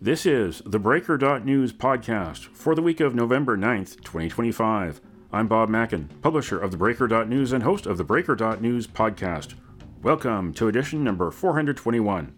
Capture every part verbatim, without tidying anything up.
This is the Breaker dot News podcast for the week of November ninth, twenty twenty-five. I'm Bob Mackin, publisher of the Breaker dot News and host of the Breaker dot News podcast. Welcome to edition number four hundred twenty-one.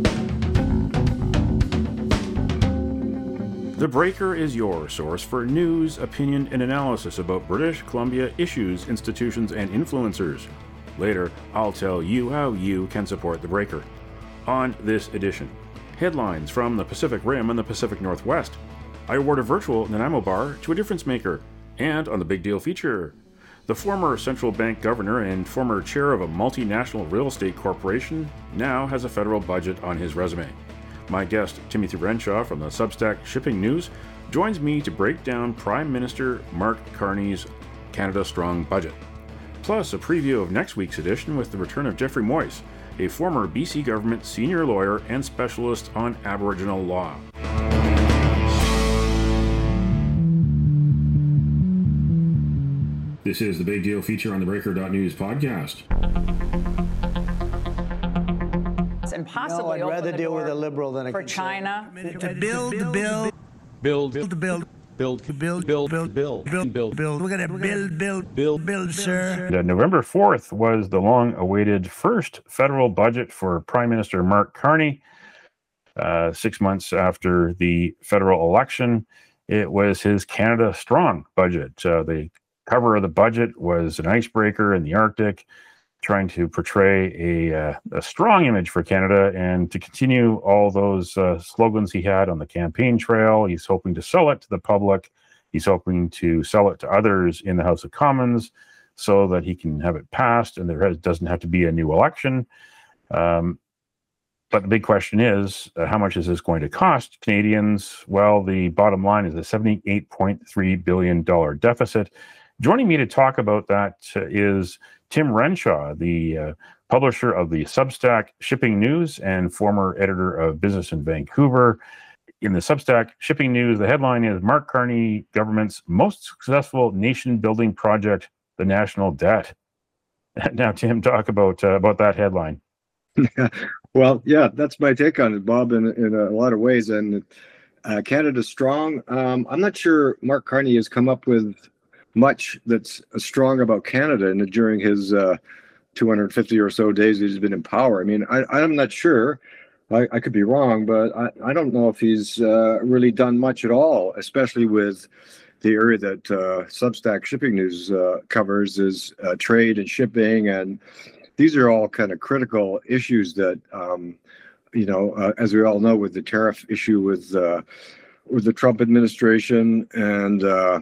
The Breaker is your source for news, opinion, and analysis about British Columbia issues, institutions, and influencers. Later, I'll tell you how you can support The Breaker. On this edition, headlines from the Pacific Rim and the Pacific Northwest. I award a virtual Nanaimo bar to a difference maker. And on the Big Deal feature, the former central bank governor and former chair of a multinational real estate corporation now has a federal budget on his resume. My guest, Timothy Renshaw from the Substack Shipping News, joins me to break down Prime Minister Mark Carney's Canada Strong budget. Plus, a preview of next week's edition with the return of Jeffrey Moyse, a former B C government senior lawyer and specialist on Aboriginal law. This is the Big Deal feature on the Breaker dot News podcast. And possibly no, I'd rather open the deal door with a liberal than a for China. To build the bill, Build, build the bill, build, build, build, build, build, build, build, build. We're gonna build, build, build. build, sir. Uh, November fourth was the long-awaited first federal budget for Prime Minister Mark Carney. Uh, six months after the federal election, it was his Canada Strong budget. Uh, the cover of the budget was an icebreaker in the Arctic, trying to portray a, uh, a strong image for Canada and to continue all those uh, slogans he had on the campaign trail. He's hoping to sell it to the public. He's hoping to sell it to others in the House of Commons so that he can have it passed and there has, doesn't have to be a new election. Um, but the big question is, uh, how much is this going to cost Canadians? Well, the bottom line is a seventy-eight point three billion dollars deficit. Joining me to talk about that uh, is Tim Renshaw, the uh, publisher of the Substack Shipping News and former editor of Business in Vancouver. In the Substack Shipping News, the headline is Mark Carney government's most successful nation-building project, the national debt. Now, Tim, talk about uh, about that headline. Well, yeah, that's my take on it, Bob, in, in a lot of ways. And uh, Canada Strong, um, I'm not sure Mark Carney has come up with much that's strong about Canada and during his uh, two hundred fifty or so days that he's been in power. I mean, I, I'm not sure. I, I could be wrong, but I, I don't know if he's uh, really done much at all, especially with the area that uh, Substack Shipping News uh, covers is uh, trade and shipping. And these are all kind of critical issues that, um, you know, uh, as we all know, with the tariff issue with, uh, with the Trump administration and uh,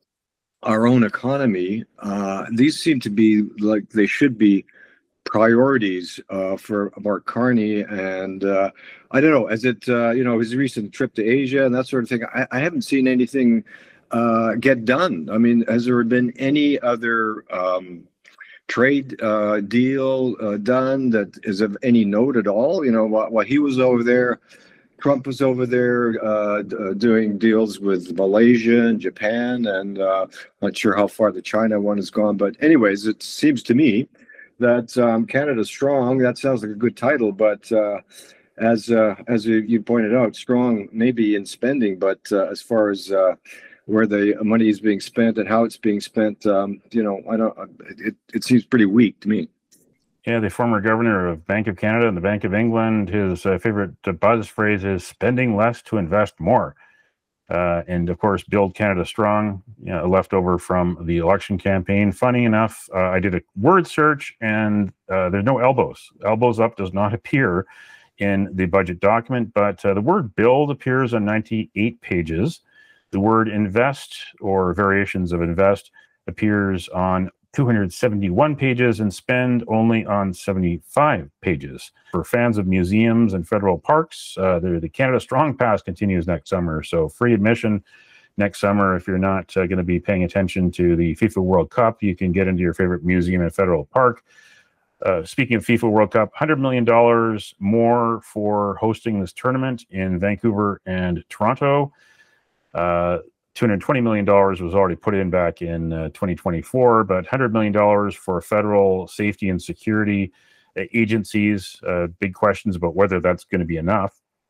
our own economy, uh, these seem to be like they should be priorities uh, for Mark Carney. And uh, I don't know, as it, uh, you know, his recent trip to Asia and that sort of thing, I, I haven't seen anything uh, get done. I mean, has there been any other um, trade uh, deal uh, done that is of any note at all? You know, while, while he was over there, Trump was over there uh, uh, doing deals with Malaysia and Japan, and uh, not sure how far the China one has gone. But anyways, it seems to me that um, Canada Strong, that sounds like a good title, but uh, as uh, as you, you pointed out, strong maybe in spending, but uh, as far as uh, where the money is being spent and how it's being spent, um, you know, I don't. It, it seems pretty weak to me. Yeah, the former governor of Bank of Canada and the Bank of England, his uh, favorite uh, buzz phrase is spending less to invest more. Uh, and of course, Build Canada Strong, you know, leftover from the election campaign. Funny enough, uh, I did a word search and uh, there's no elbows. Elbows up does not appear in the budget document, but uh, the word build appears on ninety-eight pages. The word invest or variations of invest appears on two hundred seventy-one pages and spend only on seventy-five pages. For fans of museums and federal parks, uh, the, the Canada Strong Pass continues next summer. So free admission next summer. If you're not uh, going to be paying attention to the FIFA World Cup, you can get into your favorite museum and federal park. Uh, speaking of FIFA World Cup, one hundred million dollars more for hosting this tournament in Vancouver and Toronto. Uh, two hundred twenty million dollars was already put in back in uh, twenty twenty-four, but one hundred million dollars for federal safety and security agencies. Uh, big questions about whether that's going to be enough.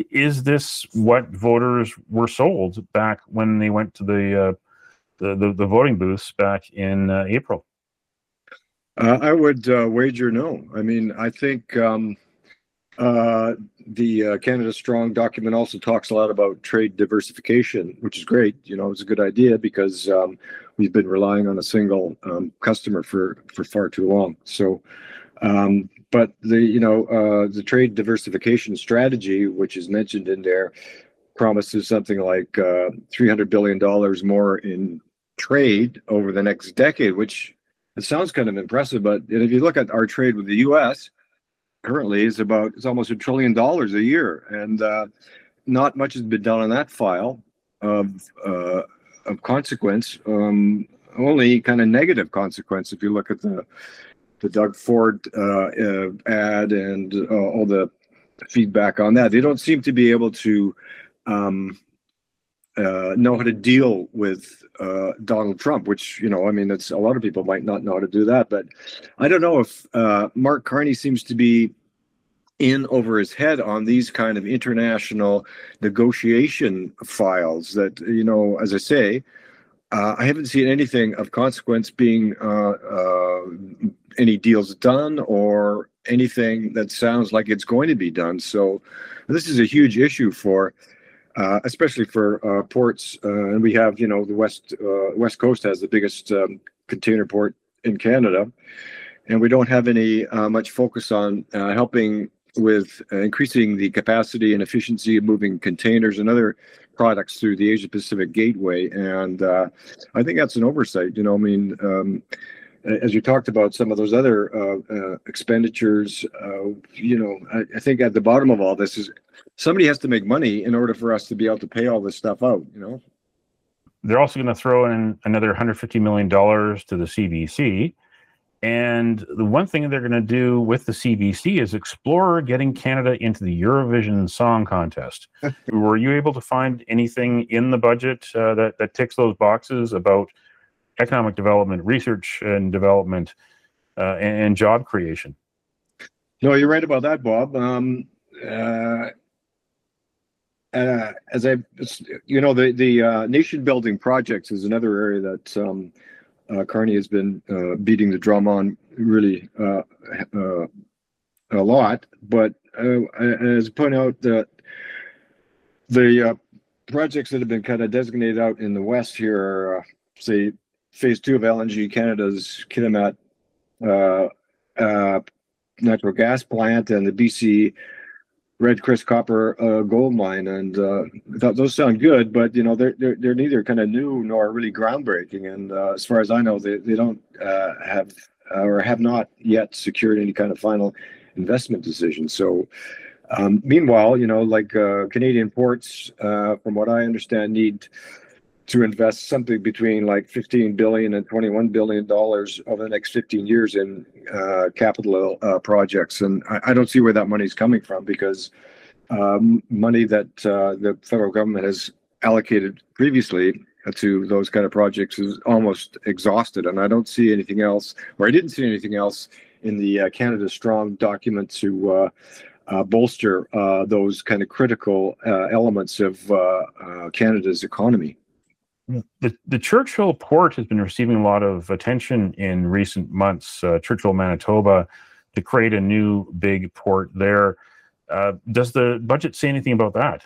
Is this what voters were sold back when they went to the uh, the, the, the voting booths back in uh, April? Uh, I would uh, wager no. I mean, I think um, uh, the uh, Canada Strong document also talks a lot about trade diversification, which is great. You know, it's a good idea because um, we've been relying on a single um, customer for, for far too long. So, um, but the, you know, uh, the trade diversification strategy, which is mentioned in there, promises something like uh, three hundred billion dollars more in trade over the next decade, which it sounds kind of impressive. But if you look at our trade with the U S currently, is about, it's almost a trillion dollars a year. And uh, not much has been done on that file of, uh, of consequence, um, only kind of negative consequence if you look at the the Doug Ford uh, uh, ad and uh, all the feedback on that. They don't seem to be able to um, uh, know how to deal with uh, Donald Trump, which, you know, I mean, it's a lot of people might not know how to do that, but I don't know if uh, Mark Carney seems to be in over his head on these kind of international negotiation files that, you know, as I say, uh, I haven't seen anything of consequence being uh, uh, any deals done or anything that sounds like it's going to be done. So this is a huge issue for, uh, especially for uh, ports. Uh, and we have, you know, the West uh, West Coast has the biggest um, container port in Canada. And we don't have any uh, much focus on uh, helping with uh, increasing the capacity and efficiency of moving containers and other products through the Asia Pacific Gateway. And uh, I think that's an oversight. You know, I mean, um, as you talked about some of those other uh, uh, expenditures, uh, you know, I, I think at the bottom of all this is somebody has to make money in order for us to be able to pay all this stuff out, you know. They're also going to throw in another one hundred fifty million dollars to the C B C. And the one thing they're going to do with the C B C is explore getting Canada into the Eurovision Song Contest. Were you able to find anything in the budget uh, that, that ticks those boxes about economic development, research and development, uh, and, and job creation? No, you're right about that, Bob. Um, uh, uh, as I, you know, the the uh, nation building projects is another area that um, uh, Carney has been uh, beating the drum on really uh, uh, a lot. But uh, as I point out, that the uh, projects that have been kind of designated out in the West here are, uh, say, Phase two of L N G Canada's Kitimat uh, uh, natural gas plant and the B C Red Chris copper uh, gold mine, and uh, I thought those sound good, but you know they're they're, they're neither kind of new nor really groundbreaking. And uh, as far as I know, they they don't uh, have uh, or have not yet secured any kind of final investment decision. So. Um, meanwhile, you know, like uh, Canadian ports, uh, from what I understand, need to invest something between like fifteen billion and twenty-one billion dollars over the next fifteen years in uh, capital uh, projects. And I, I don't see where that money is coming from, because um, money that uh, the federal government has allocated previously to those kind of projects is almost exhausted. And I don't see anything else, or I didn't see anything else in the uh, Canada Strong document to uh, uh, bolster uh, those kind of critical uh, elements of uh, uh, Canada's economy. The, the Churchill port has been receiving a lot of attention in recent months, uh, Churchill, Manitoba, to create a new big port there. Uh, does the budget say anything about that?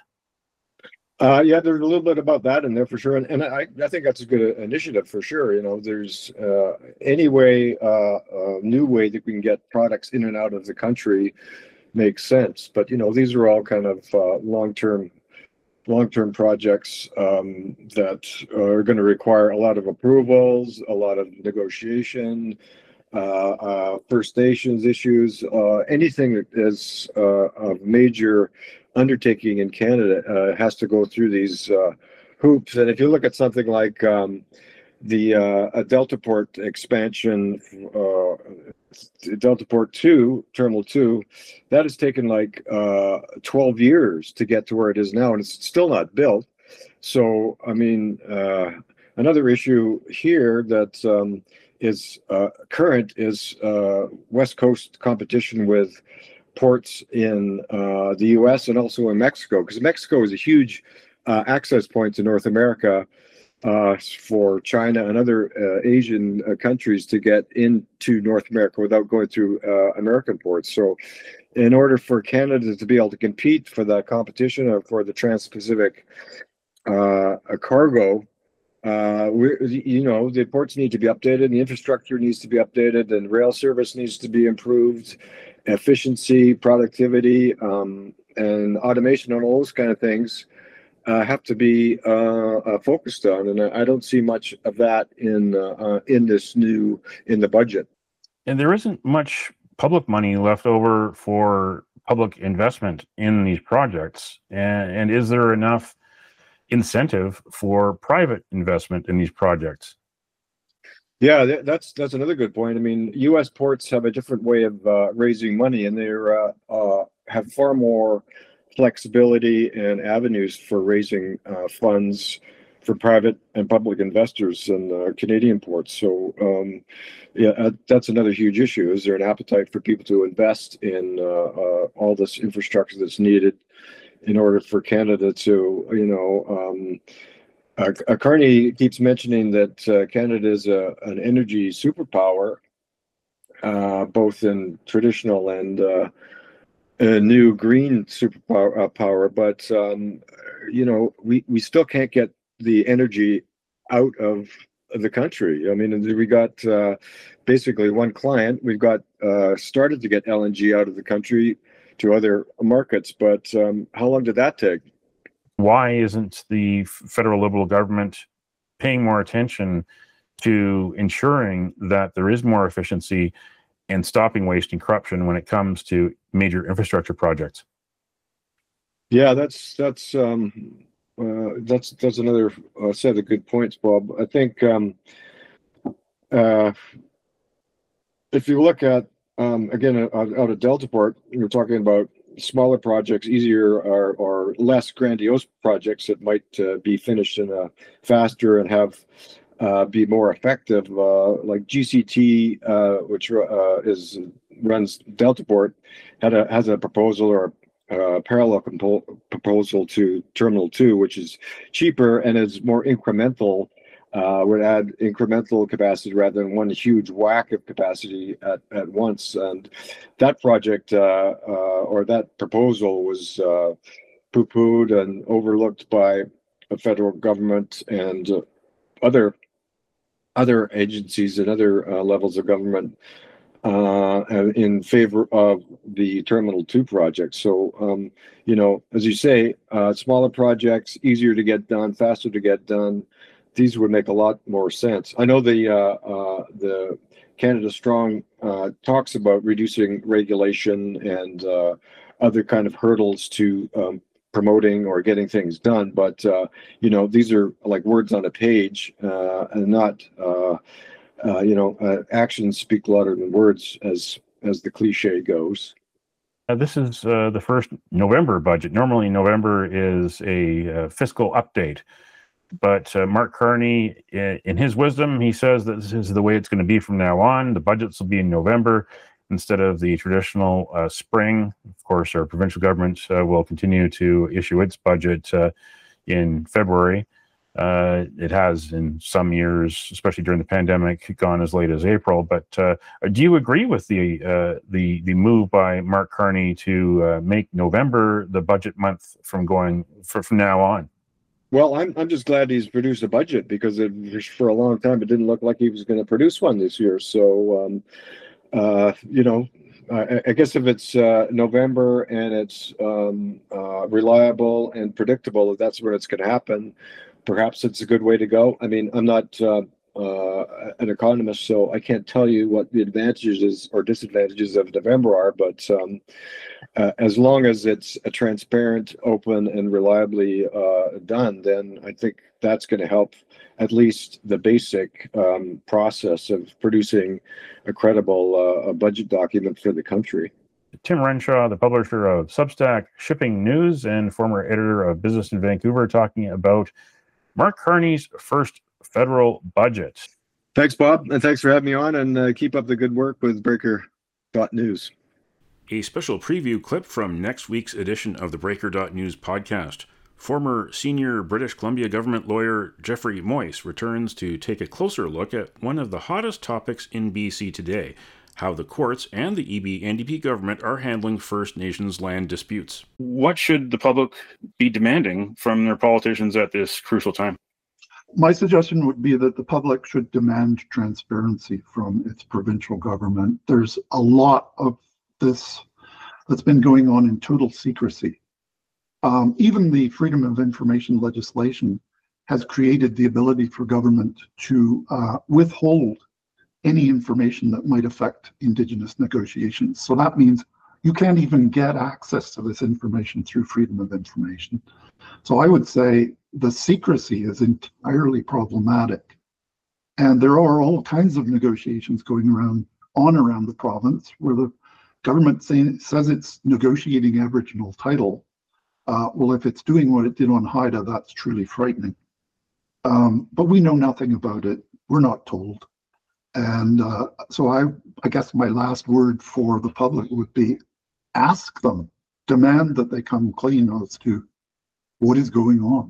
Uh, yeah, there's a little bit about that in there for sure. And, and I, I think that's a good initiative for sure. You know, there's uh, any way, uh, a new way that we can get products in and out of the country makes sense. But, you know, these are all kind of uh, long-term long-term projects um, that are going to require a lot of approvals, a lot of negotiation, uh, uh, First Nations issues, uh, anything that is uh, a major undertaking in Canada uh, has to go through these uh, hoops. And if you look at something like um, the uh, Delta Port expansion, uh, Delta Port two, Terminal two, that has taken like uh, twelve years to get to where it is now, and it's still not built. So, I mean, uh, another issue here that um, is uh, current is uh, West Coast competition with ports in uh, the U S and also in Mexico, because Mexico is a huge uh, access point to North America uh, for China and other uh, Asian uh, countries to get into North America without going through uh, American ports. So in order for Canada to be able to compete for the competition or for the Trans-Pacific uh, cargo, uh, we, you know, the ports need to be updated, the infrastructure needs to be updated, and rail service needs to be improved, efficiency, productivity, um, and automation, and all those kind of things uh, have to be uh, uh, focused on. And I don't see much of that in uh, uh, in this new in the budget. And there isn't much public money left over for public investment in these projects. And, and is there enough incentive for private investment in these projects? Yeah, that's that's another good point. I mean, U S ports have a different way of uh, raising money, and they're uh, uh, have far more flexibility and avenues for raising uh, funds for private and public investors than uh, Canadian ports. So, um, yeah, that's another huge issue. Is there an appetite for people to invest in uh, uh, all this infrastructure that's needed in order for Canada to, you know, um, uh, uh, Carney keeps mentioning that uh, Canada is a, an energy superpower, uh, both in traditional and uh, a new green superpower, uh, power, but um, you know, we, we still can't get the energy out of the country. I mean, we got uh, basically one client. We've got uh, started to get L N G out of the country to other markets, but um, how long did that take? Why isn't the federal Liberal government paying more attention to ensuring that there is more efficiency and stopping waste and corruption when it comes to major infrastructure projects? Yeah, that's that's um, uh, that's that's another uh, set of good points, Bob. I think um, uh, if you look at um, again out, out of Deltaport, we're talking about smaller projects, easier or, or less grandiose projects that might uh, be finished in a faster and have uh, be more effective. Uh, like G C T, uh, which uh, is runs Deltaport, had a has a proposal or a parallel compo- proposal to Terminal Two, which is cheaper and is more incremental. Uh, would add incremental capacity rather than one huge whack of capacity at, at once. And that project uh, uh, or that proposal was uh, poo-pooed and overlooked by the federal government and uh, other other agencies and other uh, levels of government uh, in favor of the Terminal Two project. So, um, you know, as you say, uh, smaller projects, easier to get done, faster to get done. These would make a lot more sense. I know the uh, uh, the Canada Strong uh, talks about reducing regulation and uh, other kind of hurdles to um, promoting or getting things done. But uh, you know, these are like words on a page, uh, and not uh, uh, you know, uh, actions speak louder than words, as as the cliche goes. Uh, this is uh, the first November budget. Normally, November is a uh, fiscal update. But uh, Mark Carney, in his wisdom, he says that this is the way it's going to be from now on. The budgets will be in November instead of the traditional uh, spring. Of course, our provincial government uh, will continue to issue its budget uh, in February. Uh, it has in some years, especially during the pandemic, gone as late as April. But uh, do you agree with the uh, the the move by Mark Carney to uh, make November the budget month from going for, from now on? Well, I'm I'm just glad he's produced a budget, because it, for a long time it didn't look like he was going to produce one this year. So, um, uh, you know, I, I guess if it's uh, November and it's um, uh, reliable and predictable that that's when it's going to happen, perhaps it's a good way to go. I mean, I'm not uh, uh, an economist, so I can't tell you what the advantages or disadvantages of November are, but um, uh, as long as it's a transparent, open, and reliably uh, done, then I think that's going to help at least the basic um, process of producing a credible uh, a budget document for the country. Tim Renshaw, the publisher of Substack Shipping News and former editor of Business in Vancouver, talking about Mark Carney's first federal budget. Thanks, Bob, and thanks for having me on, and uh, keep up the good work with Breaker dot news. A special preview clip from next week's edition of the Breaker.News podcast. Former senior British Columbia government lawyer Jeffrey Moyse returns to take a closer look at one of the hottest topics in B C today, how the courts and the E B N D P government are handling First Nations land disputes. What should the public be demanding from their politicians at this crucial time? My suggestion would be that the public should demand transparency from its provincial government. There's a lot of this that's been going on in total secrecy. Um, even the Freedom of Information legislation has created the ability for government to uh, withhold any information that might affect Indigenous negotiations. So that means you can't even get access to this information through Freedom of Information. So I would say the secrecy is entirely problematic. And there are all kinds of negotiations going around on around the province where the government say, says it's negotiating Aboriginal title. Uh, well, if it's doing what it did on Haida, that's truly frightening. Um, but we know nothing about it. We're not told. And uh, so I, I guess my last word for the public would be ask them, demand that they come clean as to what is going on.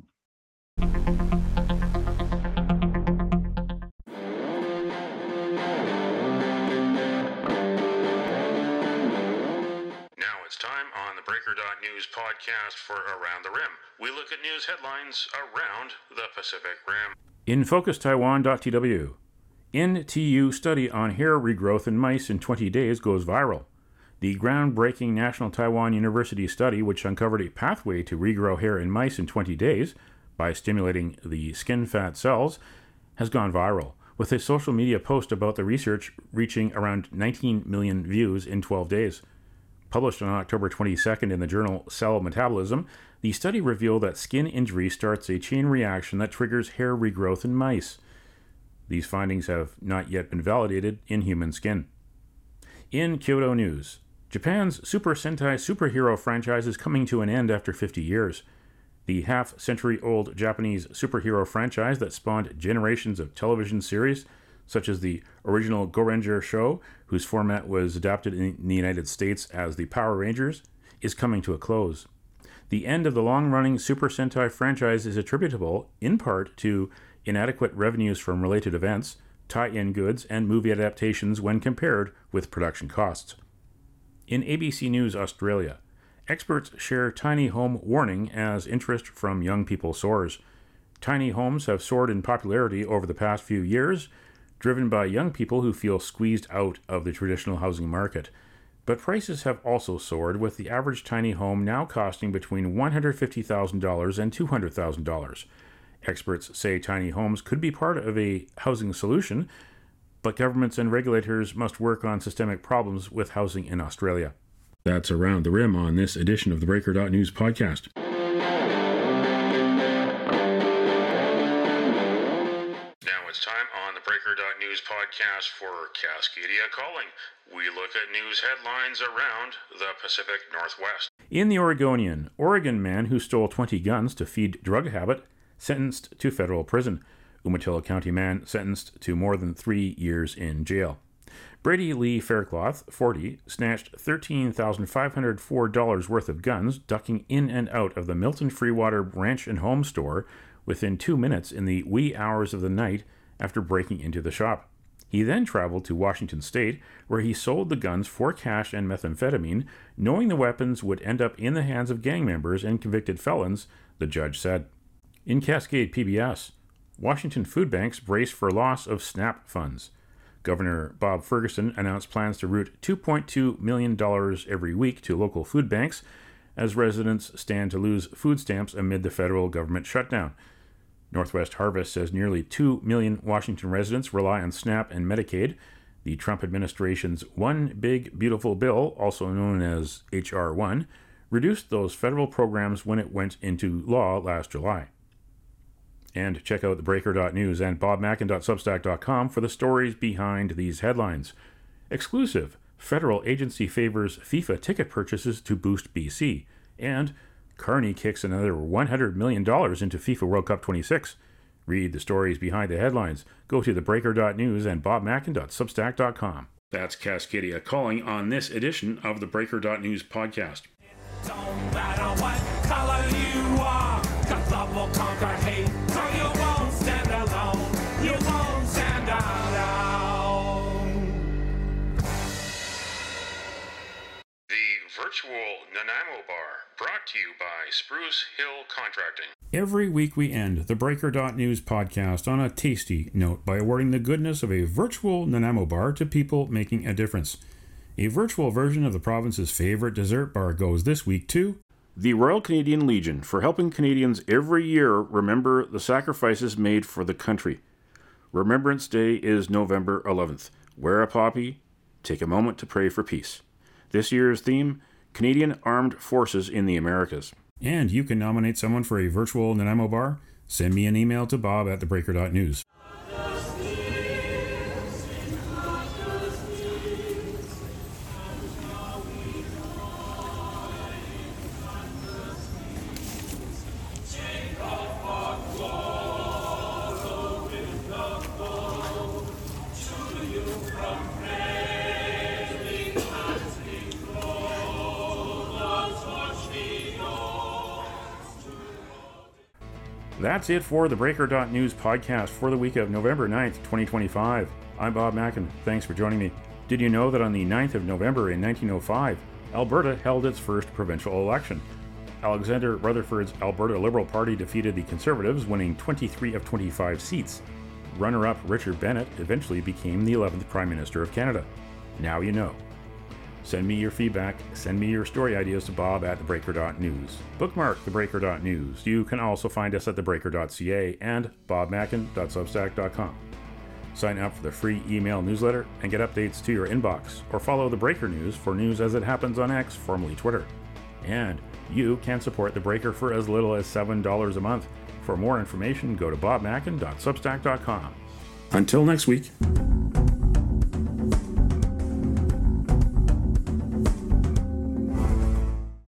It's time on the Breaker.News podcast for Around the Rim. We look at news headlines around the Pacific Rim. In Focus Taiwan.tw, N T U study on hair regrowth in mice in twenty days goes viral. The groundbreaking National Taiwan University study, which uncovered a pathway to regrow hair in mice in twenty days by stimulating the skin fat cells, has gone viral, with a social media post about the research reaching around nineteen million views in twelve days. Published on October twenty-second in the journal Cell Metabolism, the study revealed that skin injury starts a chain reaction that triggers hair regrowth in mice. These findings have not yet been validated in human skin. In Kyoto News, Japan's Super Sentai superhero franchise is coming to an end after fifty years. The half-century-old Japanese superhero franchise that spawned generations of television series, such as the original Go Ranger show, whose format was adapted in the United States as the Power Rangers, is coming to a close. The end of the long-running Super Sentai franchise is attributable, in part, to inadequate revenues from related events, tie-in goods, and movie adaptations when compared with production costs. In A B C News Australia, experts share tiny home warning as interest from young people soars. Tiny homes have soared in popularity over the past few years, driven by young people who feel squeezed out of the traditional housing market. But prices have also soared, with the average tiny home now costing between one hundred fifty thousand dollars and two hundred thousand dollars. Experts say tiny homes could be part of a housing solution, but governments and regulators must work on systemic problems with housing in Australia. That's Around the Rim on this edition of the Breaker.News podcast. It's time on the Breaker.News podcast for Cascadia Calling. We look at news headlines around the Pacific Northwest. In the Oregonian, Oregon man who stole twenty guns to feed drug habit sentenced to federal prison. Umatilla County man sentenced to more than three years in jail. Brady Lee Faircloth, forty, snatched thirteen thousand five hundred four dollars worth of guns, ducking in and out of the Milton Freewater Ranch and Home store within two minutes in the wee hours of the night after breaking into the shop. He then traveled to Washington State, where he sold the guns for cash and methamphetamine, knowing the weapons would end up in the hands of gang members and convicted felons, the judge said. In Cascade P B S, Washington food banks brace for loss of SNAP funds. Governor Bob Ferguson announced plans to route two point two million dollars every week to local food banks as residents stand to lose food stamps amid the federal government shutdown. Northwest Harvest says nearly two million Washington residents rely on SNAP and Medicaid. The Trump administration's One Big Beautiful Bill, also known as H R one, reduced those federal programs when it went into law last July. And check out the Breaker.News and bob mackin dot substack dot com for the stories behind these headlines. Exclusive: federal agency favors FIFA ticket purchases to boost B C. And Carney kicks another one hundred million dollars into FIFA World Cup twenty-six. Read the stories behind the headlines. Go to the Breaker.News and bob mackin dot substack dot com. That's Cascadia calling on this edition of the Breaker.News podcast. Don't matter what color you are, 'cause love will conquer hate, so you won't stand alone, you won't stand alone. The virtual Nanaimo Bar, brought to you by Spruce Hill Contracting. Every week we end the Breaker.News podcast on a tasty note by awarding the goodness of a virtual Nanaimo bar to people making a difference. A virtual version of the province's favorite dessert bar goes this week to the Royal Canadian Legion, for helping Canadians every year remember the sacrifices made for the country. Remembrance Day is November eleventh. Wear a poppy, take a moment to pray for peace. This year's theme, Canadian Armed Forces in the Americas. And you can nominate someone for a virtual Nanaimo bar. Send me an email to bob at thebreaker.news. That's it for the Breaker.News podcast for the week of November ninth, twenty twenty-five. I'm Bob Mackin. Thanks for joining me. Did you know that on the ninth of November in nineteen oh five, Alberta held its first provincial election? Alexander Rutherford's Alberta Liberal Party defeated the Conservatives, winning twenty-three of twenty-five seats. Runner-up Richard Bennett eventually became the eleventh Prime Minister of Canada. Now you know. Send me your feedback, send me your story ideas to bob at thebreaker.news. Bookmark thebreaker.news. You can also find us at thebreaker.ca and bob mackin dot substack dot com. Sign up for the free email newsletter and get updates to your inbox, or follow The Breaker News for news as it happens on X, formerly Twitter. And you can support The Breaker for as little as seven dollars a month. For more information, go to bob mackin dot substack dot com. Until next week.